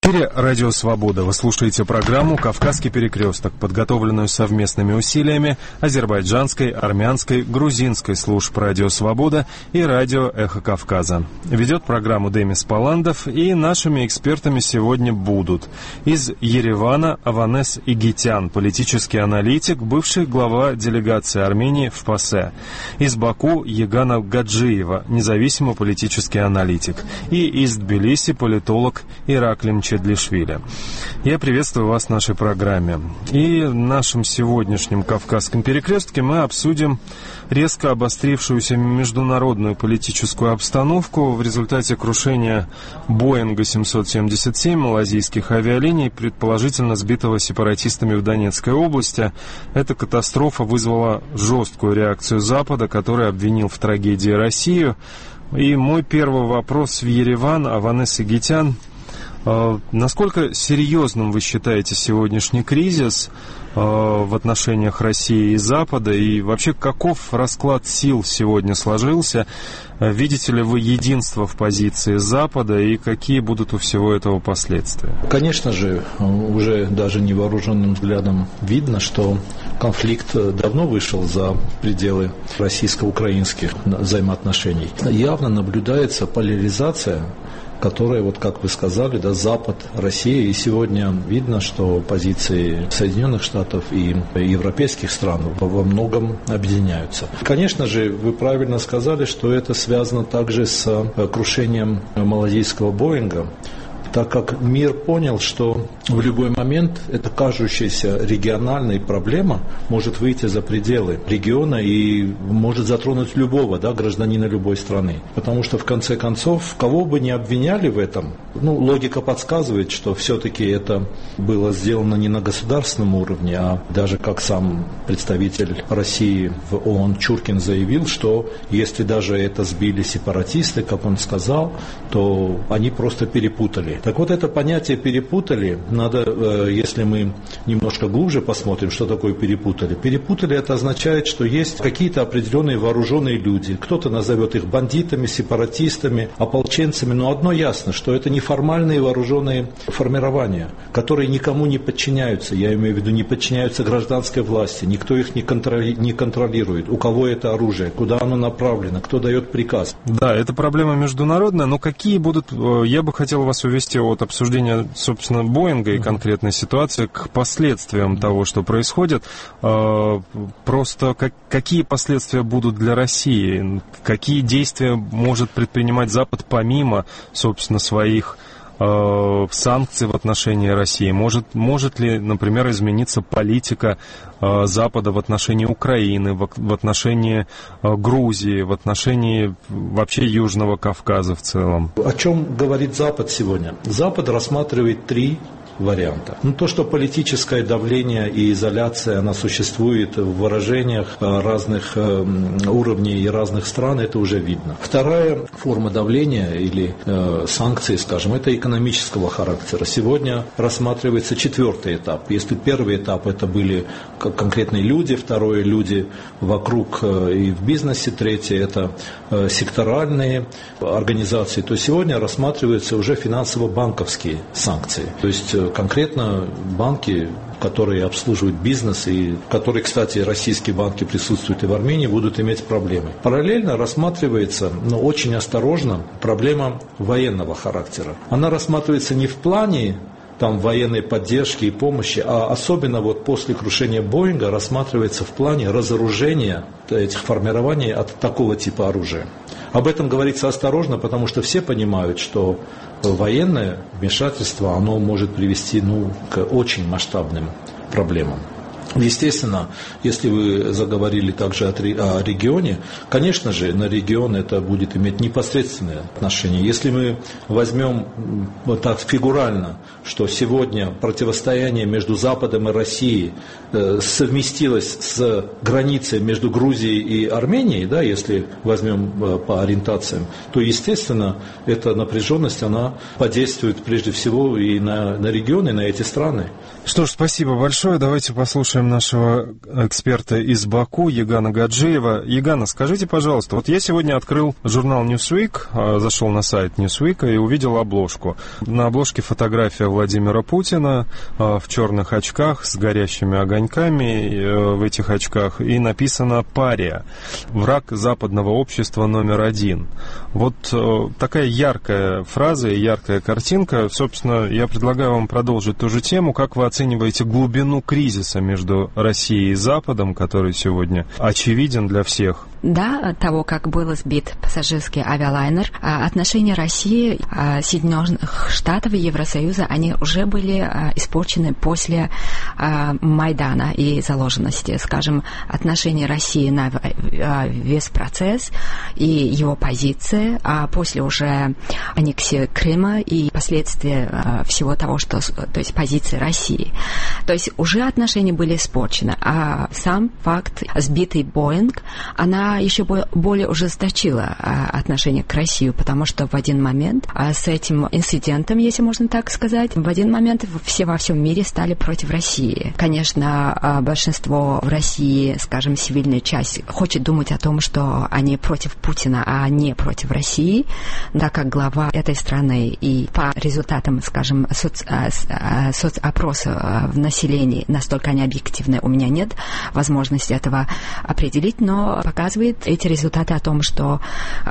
В эфире Радио Свобода. Вы слушаете программу «Кавказский перекресток», подготовленную совместными усилиями азербайджанской, армянской, грузинской служб Радио Свобода и Радио Эхо Кавказа. Ведет программу Демис Паландов, и нашими экспертами сегодня будут: из Еревана Аванес Игитян, политический аналитик, бывший глава делегации Армении в ПАСЕ; из Баку Егана Гаджиева, независимый политический аналитик; и из Тбилиси политолог Ираклим Чедлишвили. Я приветствую вас в нашей программе. И в нашем сегодняшнем «Кавказском перекрестке» мы обсудим резко обострившуюся международную политическую обстановку в результате крушения Боинга 777 малайзийских авиалиний, предположительно сбитого сепаратистами в Донецкой области. Эта катастрофа вызвала жесткую реакцию Запада, который обвинил в трагедии Россию. И мой первый вопрос в Ереван, Аванес Игитян. Насколько серьезным вы считаете сегодняшний кризис в отношениях России и Запада, и вообще каков расклад сил сегодня сложился? Видите ли вы единство в позиции Запада, и какие будут у всего этого последствия? Конечно же, уже даже невооруженным взглядом видно, что конфликт давно вышел за пределы российско-украинских взаимоотношений. Явно наблюдается поляризация, которая, вот как вы сказали, да, Запад, Россия, и сегодня видно, что позиции Соединенных Штатов и европейских стран во многом объединяются. Конечно же, вы правильно сказали, что это связано также с крушением малайзийского Боинга, так как мир понял, что в любой момент эта кажущаяся региональная проблема может выйти за пределы региона и может затронуть любого, да, гражданина любой страны. Потому что, в конце концов, кого бы ни обвиняли в этом, логика подсказывает, что все-таки это было сделано не на государственном уровне, а даже как сам представитель России в ООН Чуркин заявил, что если даже это сбили сепаратисты, как он сказал, то они просто перепутали. Так вот, это понятие «перепутали», надо, если мы немножко глубже посмотрим, что такое «перепутали». «Перепутали» — это означает, что есть какие-то определенные вооруженные люди, кто-то назовет их бандитами, сепаратистами, ополченцами, но одно ясно, что это неформальные вооруженные формирования, которые никому не подчиняются, я имею в виду, не подчиняются гражданской власти, никто их не контролирует, у кого это оружие, куда оно направлено, кто дает приказ. Да, это проблема международная, но какие будут, я бы хотел вас увести от обсуждения, собственно, Боинга и конкретной ситуации к последствиям того, что происходит. Просто какие последствия будут для России? Какие действия может предпринимать Запад помимо, собственно, своих санкций в отношении России? Может ли, например, измениться политика Запада в отношении Украины, в отношении Грузии, в отношении вообще Южного Кавказа в целом? О чем говорит Запад сегодня? Запад рассматривает три варианта. То, что политическое давление и изоляция, она существует в выражениях разных уровней и разных стран, это уже видно. Вторая форма давления или санкций, скажем, это экономического характера. Сегодня рассматривается четвертый этап. Если первый этап это были конкретные люди, второй люди вокруг и в бизнесе, третье это секторальные организации, то сегодня рассматриваются уже финансово-банковские санкции. То есть конкретно банки, которые обслуживают бизнес, и которые, кстати, российские банки присутствуют и в Армении, будут иметь проблемы. Параллельно рассматривается, но очень осторожно, проблема военного характера. Она рассматривается не в плане военной поддержки и помощи, а особенно вот после крушения Боинга рассматривается в плане разоружения этих формирований от такого типа оружия. Об этом говорится осторожно, потому что все понимают, что военное вмешательство, оно может привести к очень масштабным проблемам. Естественно, если вы заговорили также о регионе, конечно же, на регион это будет иметь непосредственное отношение. Если мы возьмем вот так фигурально, что сегодня противостояние между Западом и Россией совместилось с границей между Грузией и Арменией, да, если возьмем по ориентациям, то, естественно, эта напряженность, она подействует прежде всего и на регион, и на эти страны. Что ж, спасибо большое. Давайте послушаем слушаем нашего эксперта из Баку, Егана Гаджиева. Егана, скажите, пожалуйста, вот я сегодня открыл журнал Newsweek, зашел на сайт Newsweek и увидел обложку. На обложке фотография Владимира Путина в черных очках с горящими огоньками в этих очках, и написано «Пария. Враг западного общества номер один». Вот такая яркая фраза и яркая картинка. Собственно, я предлагаю вам продолжить ту же тему. Как вы оцениваете глубину кризиса между Россией и Западом, который сегодня очевиден для всех? До того, как был сбит пассажирский авиалайнер, отношения России, Соединенных Штатов и Евросоюза, они уже были испорчены после Майдана и заложенности. Скажем, отношения России на весь процесс и его позиции, а после уже аннексии Крыма и последствия всего того, что, то есть позиции России. То есть уже отношения были испорчены, а сам факт сбитый Боинг, она еще более ужесточила отношение к России, потому что в один момент с этим инцидентом, если можно так сказать, в один момент все во всем мире стали против России. Конечно, большинство в России, скажем, цивильная часть, хочет думать о том, что они против Путина, а не против России, так как глава этой страны и по результатам, скажем, соцопроса в населении, настолько они объективны, у меня нет возможности этого определить, но показывает эти результаты о том, что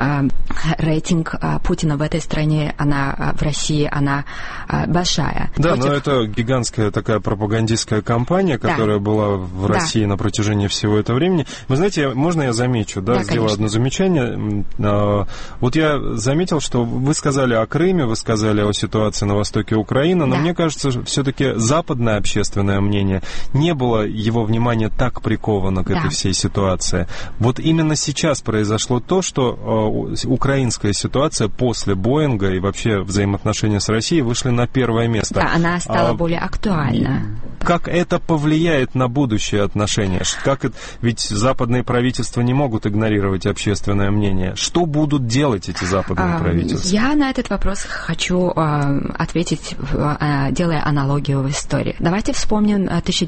рейтинг Путина в этой стране, она в России, она большая. Да, но это гигантская такая пропагандистская кампания, которая была в России на протяжении всего этого времени. Вы знаете, можно я замечу, сделаю конечно. одно замечание? Вот я заметил, что вы сказали о Крыме, вы сказали о ситуации на востоке Украины, но мне кажется, все-таки западное общественное мнение, не было его внимания так приковано к этой всей ситуации. Вот именно сейчас произошло то, что украинская ситуация после Боинга и вообще взаимоотношения с Россией вышли на первое место. Да, она стала более актуальна. Как это повлияет на будущие отношения? Ведь западные правительства не могут игнорировать общественное мнение. Что будут делать эти западные правительства? Я на этот вопрос хочу ответить, делая аналогию в истории. Давайте вспомним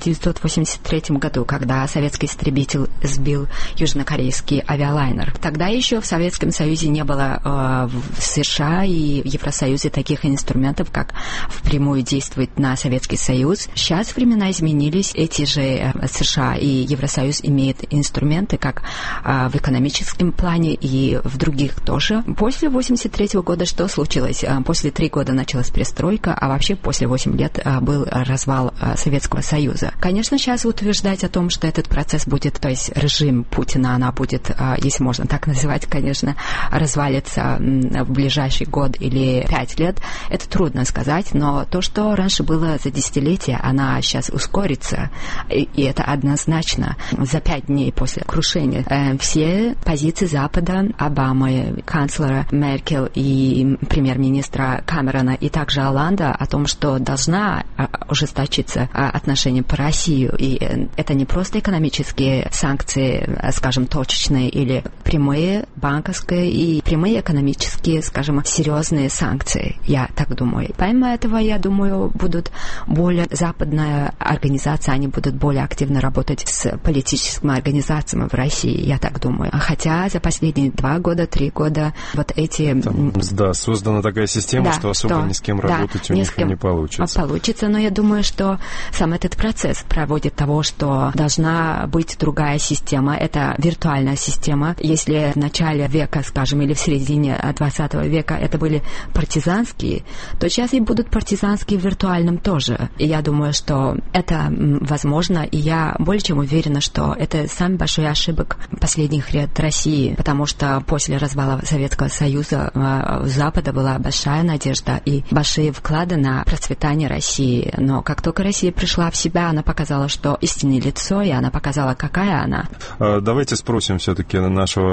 1983 году, когда советский истребитель сбил южнокорейский авиалайнер. Тогда еще в Советском Союзе не было в США и в Евросоюзе таких инструментов, как впрямую действовать на Советский Союз. Сейчас времена изменились. Эти же США и Евросоюз имеют инструменты как в экономическом плане и в других тоже. После 1983 года что случилось? После 3 года началась перестройка, а вообще после 8 лет был развал Советского Союза. Конечно, сейчас утверждать о том, что этот процесс будет, то есть режим Путина, она будет, если можно так называть, конечно, развалится в ближайший год или 5 лет, это трудно сказать, но то, что раньше было за десятилетия, она сейчас ускорится, и это однозначно. За 5 дней после крушения все позиции Запада, Обамы, канцлера Меркель и премьер-министра Камерона и также Оланда о том, что должна ужесточиться отношения по России, и это не просто экономические санкции, скажем, точечные или прямые банковские и прямые экономические, скажем, серьезные санкции, я так думаю. Помимо этого, я думаю, будут более западная организация, они будут более активно работать с политическими организациями в России, я так думаю. Хотя за последние 2 года, 3 года вот эти... создана такая система, что особо ни с кем работать у них не получится. Получится, но я думаю, что сам этот процесс проводит того, что должна быть другая система. Это виртуальная система. Если в начале века, скажем, или в середине 20 века это были партизанские, то сейчас и будут партизанские в виртуальном тоже. И я думаю, что это возможно, и я более чем уверена, что это самый большой ошибок последних лет России, потому что после развала Советского Союза у Запада была большая надежда и большие вклады на процветание России. Но как только Россия пришла в себя, она показала, что истинное лицо, и она показала, какая она. Давайте спросим все-таки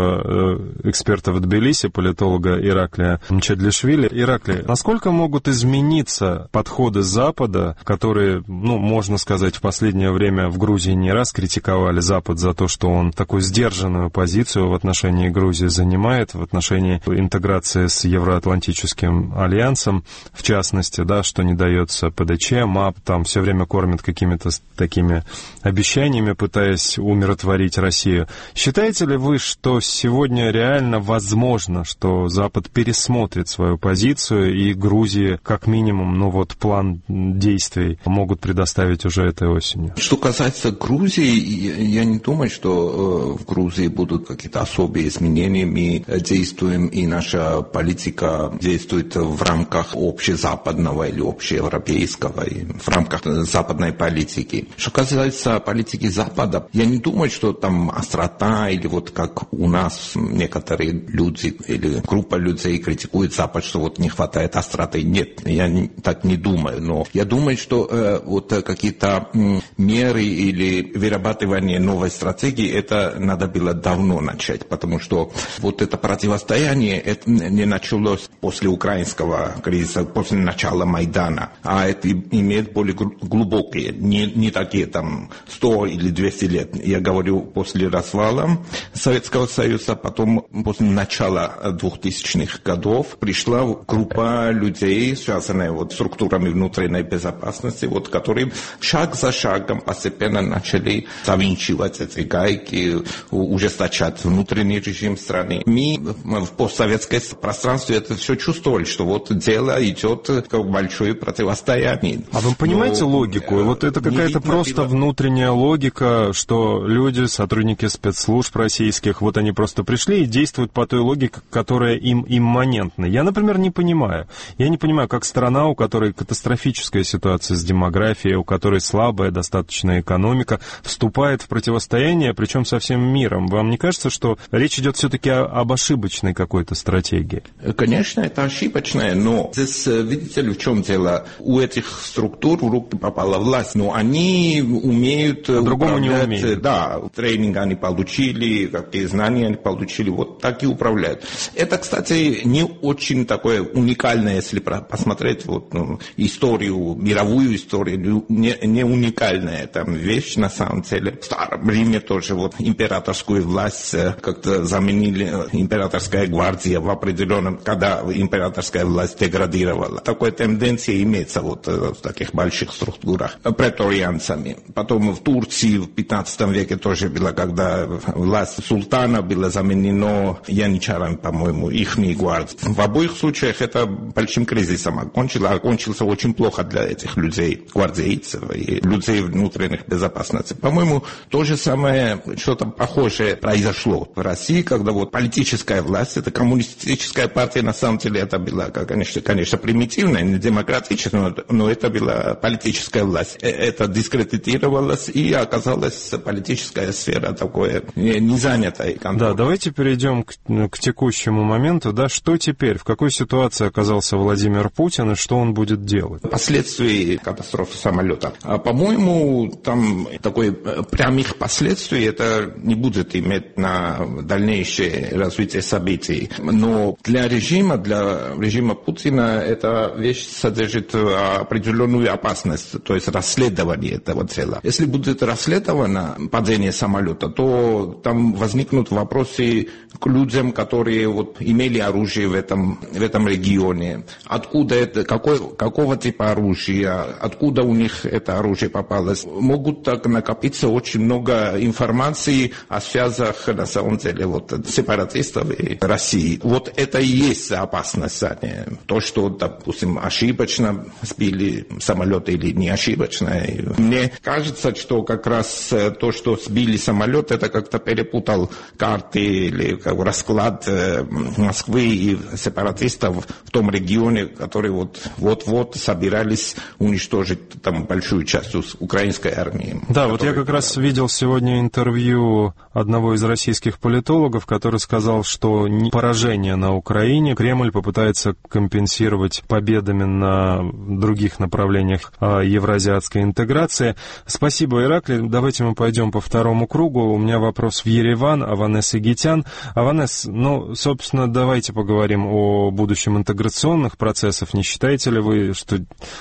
нашего эксперта в Тбилиси, политолога Ираклия Мчедлишвили. Ираклий, насколько могут измениться измениться подходы Запада, которые, можно сказать, в последнее время в Грузии не раз критиковали Запад за то, что он такую сдержанную позицию в отношении Грузии занимает, в отношении интеграции с Евроатлантическим альянсом, в частности, да, что не дается ПДЧ, МАП, там все время кормят какими-то такими обещаниями, пытаясь умиротворить Россию. Считаете ли вы, что сегодня реально возможно, что Запад пересмотрит свою позицию, и Грузии, как минимум, план действий могут предоставить уже этой осенью? Что касается Грузии, я не думаю, что в Грузии будут какие-то особые изменения. Мы действуем, и наша политика действует в рамках общезападного или общеевропейского, в рамках западной политики. Что касается политики Запада, я не думаю, что там острота, или как у нас некоторые люди, или группа людей критикует Запад, что не хватает остроты. Нет, я так не думаю. Но я думаю, что какие-то меры или вырабатывание новой стратегии, это надо было давно начать, потому что это противостояние это не началось после украинского кризиса, после начала Майдана, а это имеет более глубокие, не такие 100 или 200 лет. Я говорю, после развала Советского Союза, потом после начала 2000-х годов пришла группа людей, связанная с структурами внутренней безопасности, которые шаг за шагом постепенно начали завинчивать эти гайки, ужесточать внутренний режим страны. Мы в постсоветском пространстве это все чувствовали, что дело идет к большое противостояние. А вы понимаете логику? Это какая-то просто внутренняя логика, что люди, сотрудники спецслужб российских, они просто пришли и действуют по той логике, которая им имманентна. Я, например, не понимаю. Я не понимаю, как страна, у которой катастрофическая ситуация с демографией, у которой слабая достаточно экономика, вступает в противостояние, причем со всем миром. Вам не кажется, что речь идет все-таки об ошибочной какой-то стратегии? Конечно, это ошибочная, но здесь, видите ли, в чем дело? У этих структур в руки попала власть, но они умеют по-другому не умеют. Да, тренинг они получили, какие знания они получили, так и управляют. Это, кстати, не очень такое уникальное, если посмотреть историю, мировую историю, не уникальная вещь на самом деле. В Старом Риме тоже императорскую власть как-то заменили императорская гвардия в определенном, когда императорская власть деградировала. Такая тенденция имеется в таких больших структурах преторианцами. Потом в Турции в 15 веке тоже было, когда власть султана была заменена янычарами, по-моему, ихней гвардии. В обоих случаях это большим кризисом окончился очень плохо для этих людей, гвардейцев и людей внутренних безопасности. По-моему, то же самое, что-то похожее произошло в России, когда политическая власть, это коммунистическая партия, на самом деле это была, конечно, примитивная, не демократичная, но это была политическая власть. Это дискредитировалось, и оказалась политическая сфера такое не занятая. Да, давайте перейдем к текущему моменту. Что теперь? В какой ситуации оказался Владимир Путин, и что он будет делать? Последствия катастрофы самолета. По-моему, там такой прямых последствий это не будет иметь на дальнейшее развитие событий. Но для режима Путина эта вещь содержит определенную опасность, то есть расследование этого дела. Если будет расследовано падение самолета, то там возникнут вопросы к людям, которые имели оружие в этом регионе. Откуда это, какого типа оружия, откуда у них это оружие попалось. Могут так накопиться очень много информации о связях, на самом деле, сепаратистов и России. Это и есть опасность. То, что, допустим, ошибочно сбили самолет или не ошибочно. Мне кажется, что как раз то, что сбили самолет, это как-то перепутал карты или расклад Москвы и сепаратистов в том регионе, которые вот собирались уничтожить там большую часть украинской армии. Да, я как раз видел сегодня интервью одного из российских политологов, который сказал, что поражение на Украине Кремль попытается компенсировать победами на других направлениях евразиатской интеграции. Спасибо, Ираклий. Давайте мы пойдем по второму кругу. У меня вопрос в Ереван, Аванес Игитян. Аванес, собственно, давайте поговорим о будущем интеграционных процессов, не считаете ли вы, что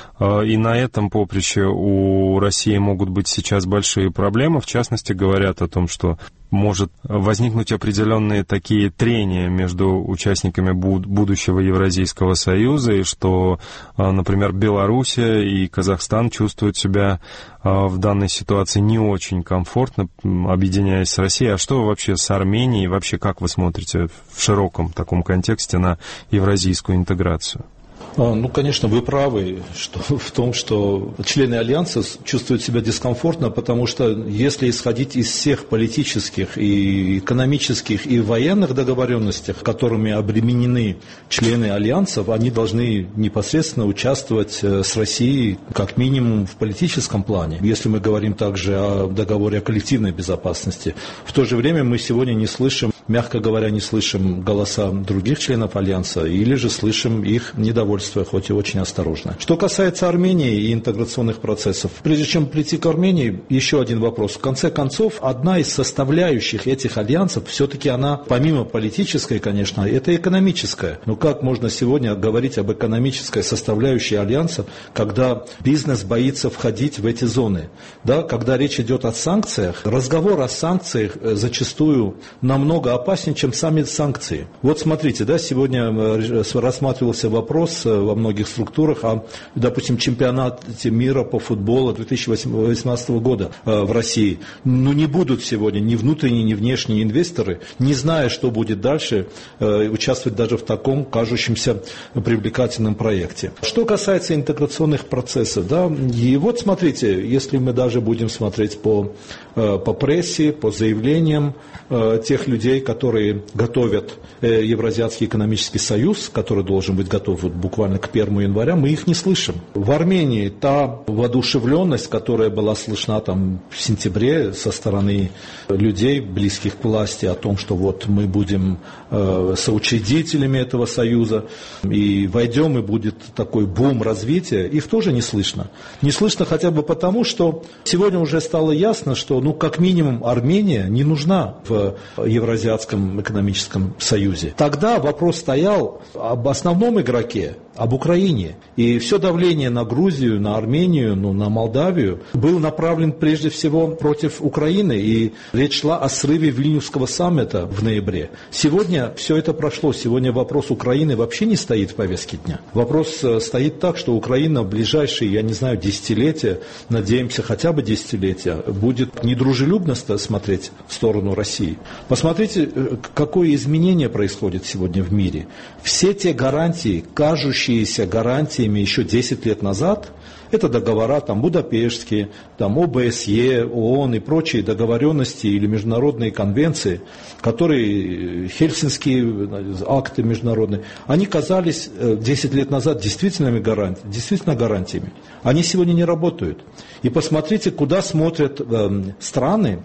и на этом поприще у России могут быть сейчас большие проблемы? В частности, говорят о том, что может возникнуть определенные такие трения между участниками будущего Евразийского союза, и что, например, Белоруссия и Казахстан чувствуют себя в данной ситуации не очень комфортно, объединяясь с Россией. А что вообще с Арменией? Вообще, как вы смотрите в широком таком контексте на евразийскую интеграцию? Ну, конечно, вы правы в том, что члены Альянса чувствуют себя дискомфортно, потому что если исходить из всех политических и экономических и военных договоренностей, которыми обременены члены Альянса, они должны непосредственно участвовать с Россией как минимум в политическом плане, если мы говорим также о договоре о коллективной безопасности. В то же время мы сегодня не слышим, мягко говоря, не слышим голоса других членов Альянса или же слышим их недовольство, хоть и очень осторожно. Что касается Армении и интеграционных процессов, прежде чем прийти к Армении, еще один вопрос. В конце концов, одна из составляющих этих альянсов, все-таки она, помимо политической, конечно, это экономическая. Но как можно сегодня говорить об экономической составляющей альянса, когда бизнес боится входить в эти зоны? Да, когда речь идет о санкциях, разговор о санкциях зачастую намного опаснее, чем сами санкции. Вот смотрите, да, сегодня рассматривался вопрос во многих структурах о, допустим, чемпионате мира по футболу 2018 года в России. Но не будут сегодня ни внутренние, ни внешние инвесторы, не зная, что будет дальше, участвовать даже в таком кажущемся привлекательном проекте. Что касается интеграционных процессов, да, и вот смотрите, если мы даже будем смотреть по прессе, по заявлениям тех людей, которые готовят Евразийский экономический союз, который должен быть готов буквально к 1 января, мы их не слышим. В Армении та воодушевленность, которая была слышна там в сентябре со стороны людей, близких к власти, о том, что вот мы будем соучредителями этого союза и войдем, и будет такой бум развития, их тоже не слышно. Не слышно хотя бы потому, что сегодня уже стало ясно, что как минимум Армения не нужна в Евразийском экономическом союзе. Тогда вопрос стоял об основном игроке, об Украине. И все давление на Грузию, на Армению, на Молдавию был направлен прежде всего против Украины. И речь шла о срыве Вильнюсского саммита в ноябре. Сегодня все это прошло. Сегодня вопрос Украины вообще не стоит в повестке дня. Вопрос стоит так, что Украина в ближайшие, десятилетия, надеемся, хотя бы десятилетия, будет недружелюбно смотреть в сторону России. Посмотрите, какое изменение происходит сегодня в мире. Все те гарантии, кажущиеся гарантиями еще 10 лет назад, это договора Будапештские, ОБСЕ, ООН и прочие договоренности или международные конвенции, которые, Хельсинские акты международные, они казались 10 лет назад действительно гарантиями. Они сегодня не работают. И посмотрите, куда смотрят страны,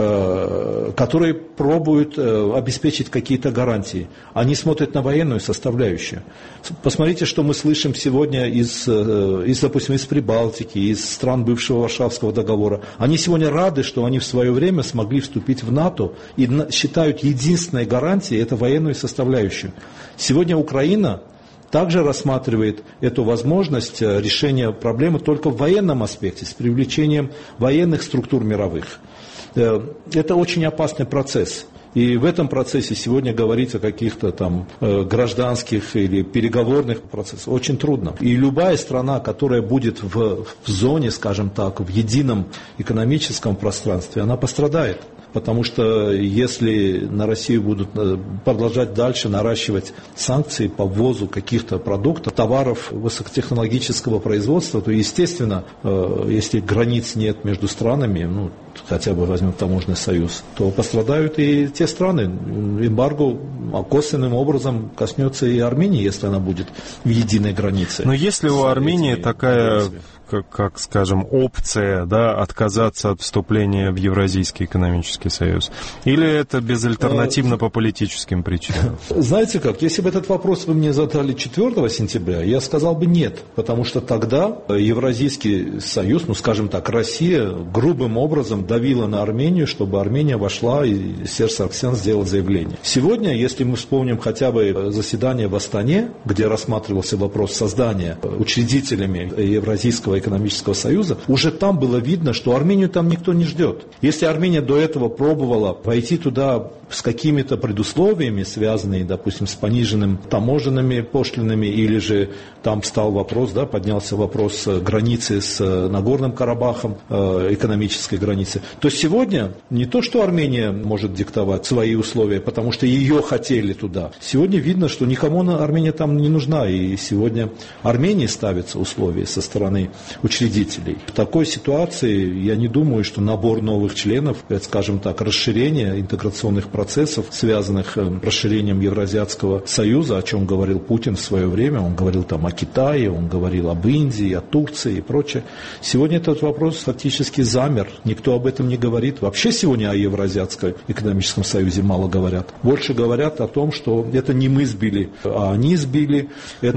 которые пробуют обеспечить какие-то гарантии. Они смотрят на военную составляющую. Посмотрите, что мы слышим сегодня допустим, из Прибалтики, из стран бывшего Варшавского договора. Они сегодня рады, что они в свое время смогли вступить в НАТО и считают единственной гарантией это военную составляющую. Сегодня Украина также рассматривает эту возможность решения проблемы только в военном аспекте, с привлечением военных структур мировых. Это очень опасный процесс. И в этом процессе сегодня говорить о каких-то гражданских или переговорных процессах очень трудно. И любая страна, которая будет в зоне, скажем так, в едином экономическом пространстве, она пострадает. Потому что если на Россию будут продолжать дальше наращивать санкции по ввозу каких-то продуктов, товаров высокотехнологического производства, то, естественно, если границ нет между странами, хотя бы возьмем таможенный союз, то пострадают и те страны. Эмбарго косвенным образом коснется и Армении, если она будет в единой границе. Но если у Армении такая, как скажем, опция, отказаться от вступления в Евразийский экономический Советский Союз? Или это безальтернативно по политическим причинам? Знаете как, если бы этот вопрос вы мне задали 4 сентября, я сказал бы нет, потому что тогда Евразийский Союз, скажем так, Россия грубым образом давила на Армению, чтобы Армения вошла, и Серж Саргсян сделал заявление. Сегодня, если мы вспомним хотя бы заседание в Астане, где рассматривался вопрос создания учредителями Евразийского экономического союза, уже там было видно, что Армению там никто не ждет. Если Армения до этого пробовала войти туда с какими-то предусловиями, связанными, допустим, с пониженными таможенными пошлинами, или же там встал вопрос, поднялся вопрос границы с Нагорным Карабахом, экономической границы, то сегодня не то, что Армения может диктовать свои условия, потому что ее хотели туда. Сегодня видно, что никому Армения там не нужна, и сегодня Армении ставятся условия со стороны учредителей. В такой ситуации я не думаю, что набор новых членов, скажем так, расширение интеграционных процессов, связанных с расширением Евразиатского союза, о чем говорил Путин в свое время, он говорил там о Китае, он говорил об Индии, о Турции и прочее. Сегодня этот вопрос фактически замер, никто об этом не говорит. Вообще сегодня о Евразиатском экономическом союзе мало говорят. Больше говорят о том, что это не мы сбили, а они сбили,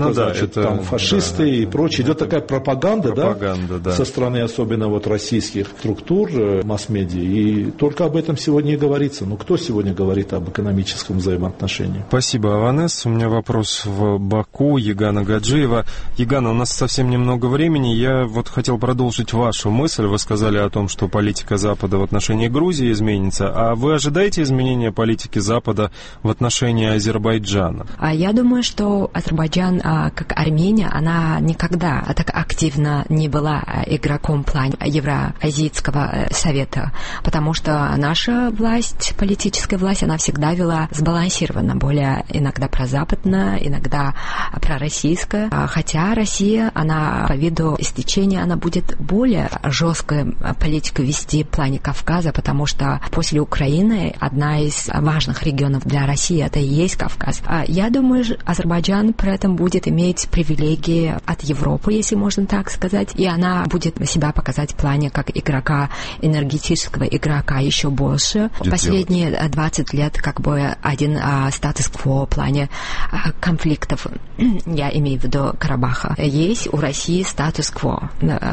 там фашисты и прочее. Идет такая пропаганда, со стороны особенно российских структур, масс-медиа, и только об этом сегодня и говорится. Кто сегодня говорит об экономическом взаимоотношении? Спасибо, Аванес. У меня вопрос в Баку, Егана Гаджиева. Егана, у нас совсем немного времени. Я хотел продолжить вашу мысль. Вы сказали о том, что политика Запада в отношении Грузии изменится. А вы ожидаете изменения политики Запада в отношении Азербайджана? Я думаю, что Азербайджан, как Армения, она никогда так активно не была игроком в плане Евразийского совета, потому что наша власть, политическая власть, она всегда вела сбалансированно, более иногда прозападно, иногда пророссийская. Хотя Россия, она по виду истечения, она будет более жесткую политику вести в плане Кавказа, потому что после Украины одна из важных регионов для России это и есть Кавказ. Я думаю, Азербайджан при этом будет иметь привилегии от Европы, если можно так сказать, и она будет себя показать в плане как игрока, энергетического игрока еще больше. Последние 20 лет один статус-кво в плане конфликтов, я имею в виду Карабаха, есть у России статус-кво.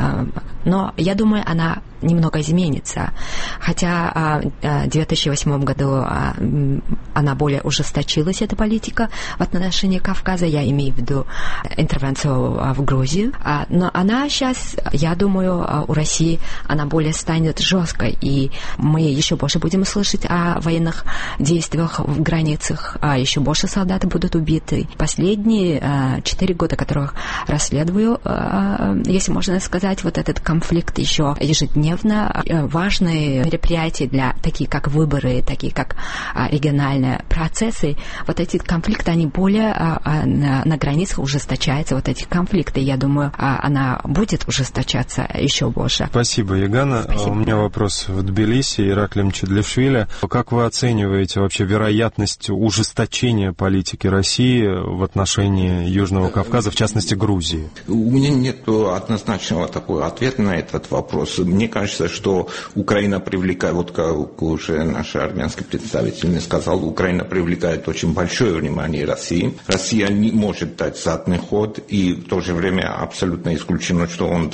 Но я думаю, она немного изменится. Хотя в 2008 году она более ужесточилась, эта политика в отношении Кавказа, я имею в виду интервенцию в Грузию. Но она сейчас, я думаю, у России она более станет жесткой, и мы еще больше будем слышать о военных действиях в границах, еще больше солдат будут убиты. Последние 4 года, которых расследую, если можно сказать, этот конфликт еще ежедневно. Важные мероприятия такие как выборы, такие как региональные процессы, эти конфликты, они более на границах ужесточаются, эти конфликты. Я думаю, она будет ужесточаться еще больше. Спасибо, Егана. Спасибо. У меня вопрос в Тбилиси, Ираклий Мчедлишвили. Как вы оцениваете вообще вероятность ужесточения политики России в отношении Южного Кавказа, в частности Грузии? У меня нет однозначного такого ответа на этот вопрос. Мне кажется, что Украина привлекает, как уже наш армянский представитель сказал, Украина привлекает очень большое внимание России. Россия не может дать задний ход, и в то же время абсолютно исключено, что он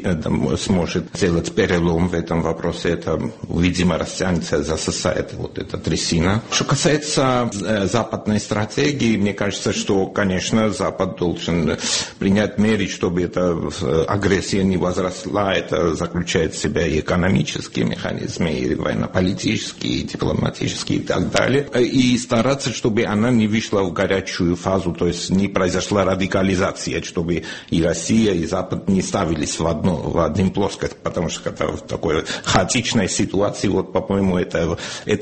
сможет сделать перелом в этом вопросе. Это, видимо, растянется, засосает эта трясина. Что касается западной стратегии, мне кажется, что, конечно, Запад должен принять меры, чтобы эта агрессия не возросла. Это заключает в себя и экономические механизмы, и военно-политические, и дипломатические, и так далее. И стараться, чтобы она не вышла в горячую фазу, то есть не произошла радикализация, чтобы и Россия, и Запад не ставились в один плоскость, потому что в такой хаотичной ситуации, по-моему, это и есть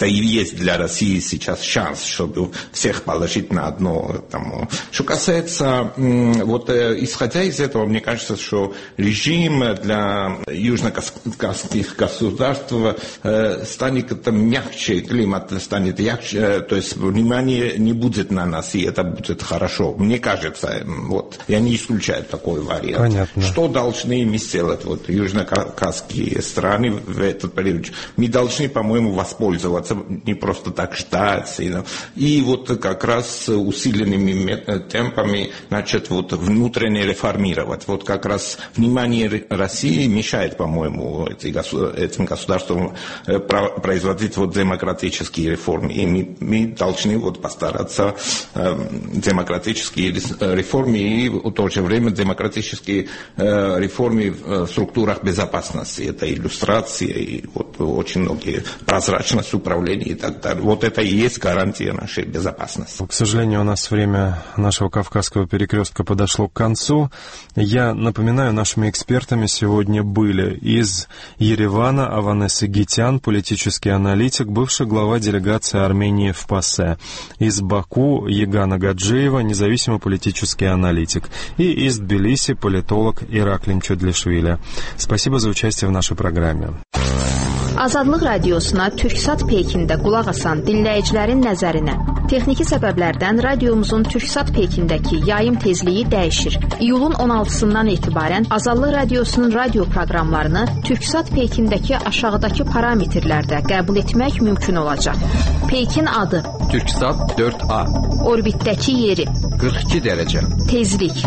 есть для России сейчас шанс, чтобы всех положить на одно. Что касается, вот исходя из этого, мне кажется, что режим для южно-кавказских государств станет мягче, климат станет мягче, то есть внимание не будет на нас, и это будет хорошо. Мне кажется, вот, я не исключаю такой вариант. Понятно. Что должны мы сделать, вот, южно-кавказские страны в этот период? Мы должны, по-моему, воспользоваться, не просто так ждать, и вот как раз усиленными темпами начать вот внутренне реформировать. Вот как раз внимание России мешает, по-моему, этим государствам производить вот демократические реформы. И мы должны вот постараться демократические реформы и в то же время демократические реформы в структурах безопасности. Это иллюстрация и вот очень многие прозрачность управления и так далее. Вот это и есть гарантия нашей безопасности. К сожалению, у нас время нашего Кавказского перекрестка подошло к концу. Я напоминаю, нашими экспертами сегодня были из Еревана Аванес Игитян, политический аналитик, бывший глава делегации Армении в ПАСЕ. Из Баку Егана Гаджиева, независимый политический аналитик. И из Тбилиси политолог Ираклим Чодлишвили. Спасибо за участие в нашей программе. Azadlıq radiosuna Türksat Pekində qulaq asan dinləyicilərin nəzərinə. Texniki səbəblərdən radiomuzun Türksat Pekindəki yayım tezliyi dəyişir. İyulun 16-sından etibarən Azadlıq radiosunun radio proqramlarını Türksat Pekindəki aşağıdakı parametrlərdə qəbul etmək mümkün olacaq. Pekin adı Türksat 4A, orbitdəki yeri 42 dərəcə, tezlik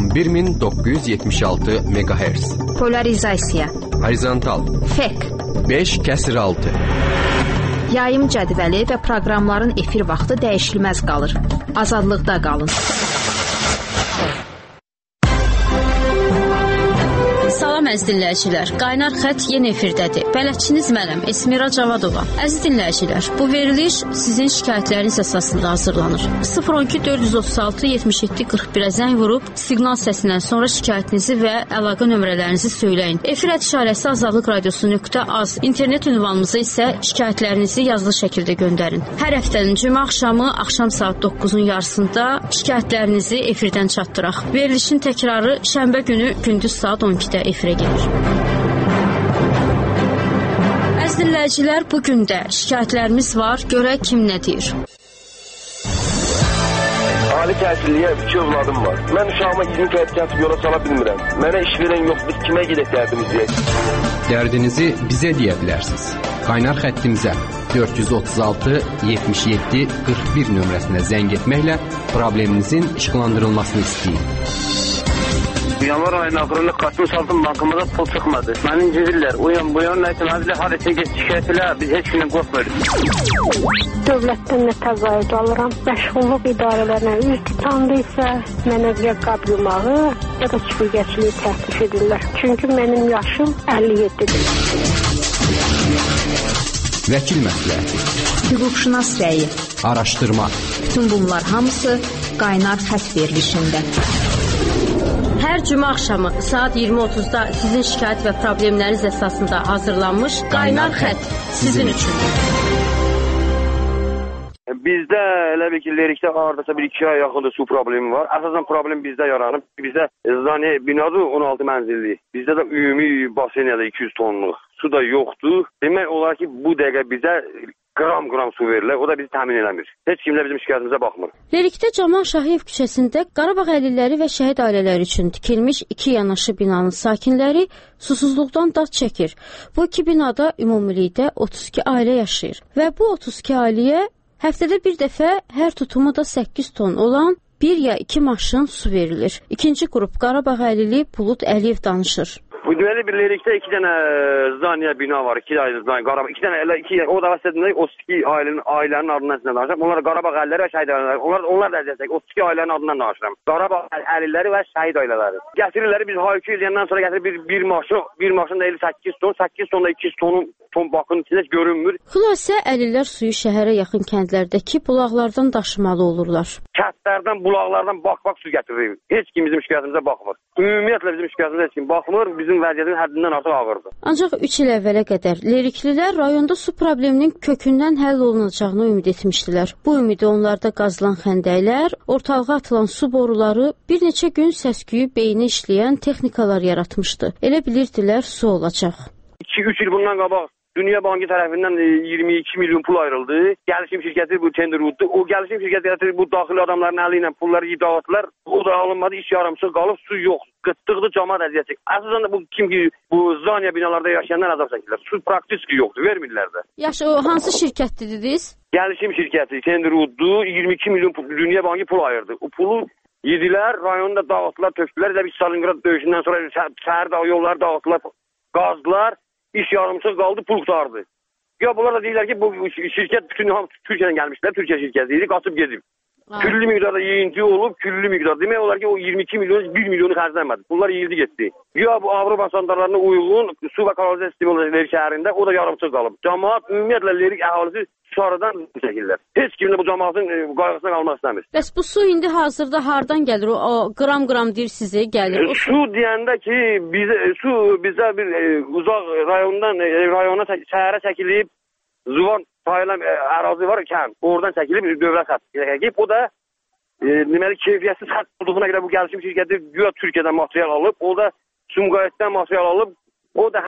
11976 MHz, polarizasiya horizontal FEC 5/6. Yayım cədvəli və proqramların efir vaxtı dəyişilməz qalır. Azadlıqda qalın. Salam əziz dinləyicilər, Qaynar Xətt yeni efirdədir. Bələdçiniz mənəm, Esmira Cavadova. Əziz dinləyicilər, bu veriliş sizin şikayətləriniz əsasında hazırlanır. 012 436 77 41-ə zəng vurub, siqnal səsindən sonra şikayətinizi və əlaqə nömrələrinizi söyləyin. Efir işarəsi Azadlıq Radiosu.az, internet ünvanımızı isə şikayətlərinizi yazılı şəkildə göndərin. Hər həftənin cümə axşamı, axşam saat 9-un yarısında şikayətlərinizi efirdən çatdıraq. Verilişin təkrarı şənbə günü gündüz saat 12-də efirə gedir. Əziz dinləyicilər, bugün də şikayətlərimiz var. Görək kim nə deyir. Ali təhsilliyə 2 övladım var. Mən uşağıma 20 kredit kəsib yola sala bilmirəm. Mənə iş verən yox, biz kimə gedək dərdimiz deyək? Dərdinizi bizə deyə bilərsiniz. Qaynar xəttimizə 436 77 41 nömrəsinə zəng etməklə probleminizin işıqlandırılmasını istəyin. Yanvar ayının axırında kartını saldım, bankamıza pul çıxmadı. Məni incidirlər, uyan nəysə, mənə haraya get şikayət elə, biz heç gündən qorxmuyoruz. Dövlətdən nə təzayüd alıram, məşğulluq idarələrinə üz tutandı isə mənə ya qab yumağı, ya da çiftçiliyi təklif edirlər. Çünki mənim yaşım 57-dir. Vəkil məsləhəti, Hüquqşünas rəyi, araşdırma. bütün bunlar hamısı Qaynar Xətt verilişində. Hər cümə axşamı saat 20:30-da sizin şikayət və problemləriniz əsasında hazırlanmış Qaynar Xətt sizin üçün. Bizdə elə bir ki, lirikdə hardasa 1-2 ay yaxında su problemi var. Əsasən problem bizdə yaranıb. Bizdə zaniyə binadır 16 mənzilli. Bizdə də ümumi basen ya da 200 tonluq. Su da yoxdur. Demək olar ki, bu dəqiqə bizə qram su verirlər, o da bizi təmin eləmir. Heç kimlə bizim şikayətimizə baxmır. Lerikdə Camal Şahiyev küçəsində Qarabağ əhaliləri və şəhid ailələri üçün tikilmiş 2 yanaşı binanın sakinləri susuzluqdan dad çəkir. Bu 2 binada ümumilikdə 32 ailə yaşayır və bu 32 ailəyə həftədə bir dəfə hər tutumu da 8 ton olan 1 ya 2 maşın su verilir. İkinci qrup Qarabağ əhlili Bulud Əliyev danışır. Bu deməli bir lirikdə 2 dənə zaniyə bina var, 2 dənə zaniyə Qarabağ, 2 dənə elə 2 o da əsasında 32 ailənin adından danışıram. Onlar Qarabağ əhliləri və şəhid ailələri. Onlar da əzəzək 32 ailənin adından danışıram. Qarabağ əhliləri və şəhid ailələri. Gətirirlər biz H200 yandan sonra gətirir bir maşın da 58 ton, 8 tonda 200 tonun ton bakının içində heç görünmür. Xülasə əlillər suyu şəhərə yaxın kəndlərdəki bulaqlardan daşımalı olurlar. Kəndlərdən, bulaqlardan bak su gətirir. Heç kim bizim şikayətimizə baxmır. Ümumiyyətlə bizim şikayətimizə heç kim baxmır. Bizim vəziyyətimiz həddindən artıq ağırdır. Ancaq 3 il əvvələ qədər Leriklilər rayonda su probleminin kökündən həll olunacağını ümid etmişdilər. Bu ümidi onlarda qazılan xəndəklər, ortalığa atılan su boruları, bir neçə gün səs-küyü beyni işləyən texnikalar yaratmışdı. Elə bilirdilər su olacaq. 2-3 il bundan qabaq Dünya Bankı tərəfindən 22 milyon pul ayrıldı. Gəlişim şirkəti bu tender uddu. O gəlişim şirkəti bu daxili adamların əli ilə pulları dağıtdılar. O da alınmadı, iş yarımçıq qalıb, su yox. Qıtlıqda cəmaət əziyyət çəkir. Əsasən də bu kim ki bu Zaniya binalarda yaşayanlar əzab çəkirlər. Su praktiki yoxdur, vermirlər də. Yaxşı, o hansı şirkətdir dediniz? Gəlişim şirkəti tender uddu. 22 milyon Dünya Bankı pul ayırdı. O pulu yedilər, rayonu da dağıtdılar, tökdülər. Elə bir Stalingrad döyüşündən sonra şəhər yolları dağıtdılar, qazdılar. İş yarımçıq qaldı, pul qutardı. Ya bunlar da deyirlər ki, bu şirkət bütün Türkiyədən gəlmişlər, Türkiyə şirkəti idi, qaçıb gedib. Küllü miqdarda yeyinti olub, küllü miqdar. Demək olar ki, o 22 milyon, 1 milyonu xərclənmədi. Bunlar yeyildi getdi. Ya bu Avropa standartlarına uyğun su və kanalizasiya sistemi Lerik şəhərində, o da yarımçıq qalıb. Cəmaət ümumiyyətlə Lerik əhalisi sonradan çəkirlər. Heç kim də bu cəmaatın qayğısına qalmaq istəmir. Bəs bu su indi hazırda hardan gəlir? O qram deyir sizə gəlir. Su deyəndə ki, bizə bir uzaq rayona şəhərə çəkilib, Zuvan sayılan ərazi var, kənd. Oradan çəkilib dövlət xətti. O da deməli keyfiyyətsiz xətt olduğuna görə bu gəlişim şirkəti güya Türkiyədən material alıb, o da Sumqayıtdan material alıb, o da